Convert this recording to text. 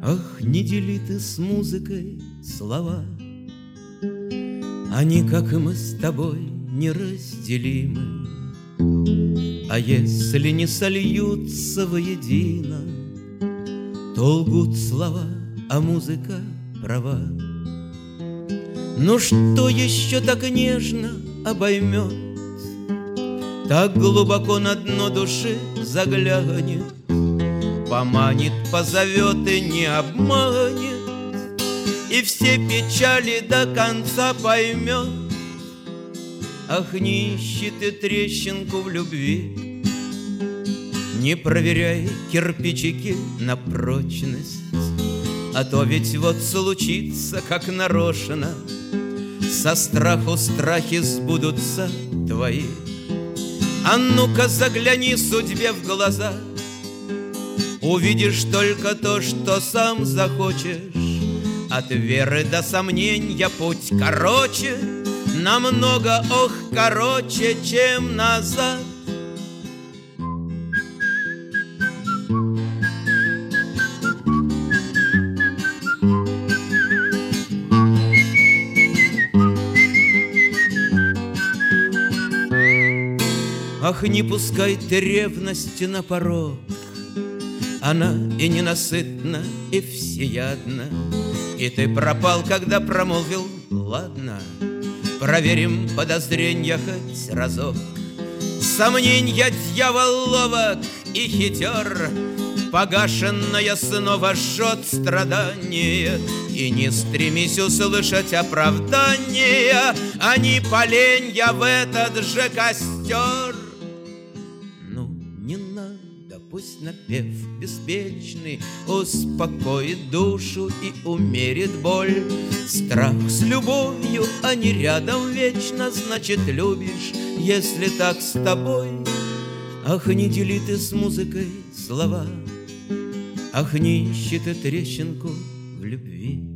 Ах, не дели ты с музыкой слова, они, как и мы с тобой, неразделимы. А если не сольются воедино, то лгут слова, а музыка права. Ну что еще так нежно обоймет, так глубоко на дно души заглянет, поманит, позовет и не обманет, и все печали до конца поймет. Ах, не ищи ты трещинку в любви, не проверяй кирпичики на прочность, а то ведь вот случится, как нарочно, со страху страхи сбудутся твои. А ну-ка загляни судьбе в глаза, увидишь только то, что сам захочешь. От веры до сомнения путь короче, намного, ох, короче, чем назад. Ах, не пускай ты ревности на порог, она и ненасытна, и всеядна. И ты пропал, когда промолвил «ладно». Проверим подозренья хоть разок. Сомненья дьявол ловок и хитер, погашенное снова жжет страдание. И не стремись услышать оправдания, а не поленья в этот же костер. Ну, не надо, пусть напев беспечный успокоит душу и умерит боль. Страх с любовью, они рядом вечно, значит, любишь, если так с тобой. Ах, не дели ты с музыкой слова, ах, не ищи ты трещинку в любви.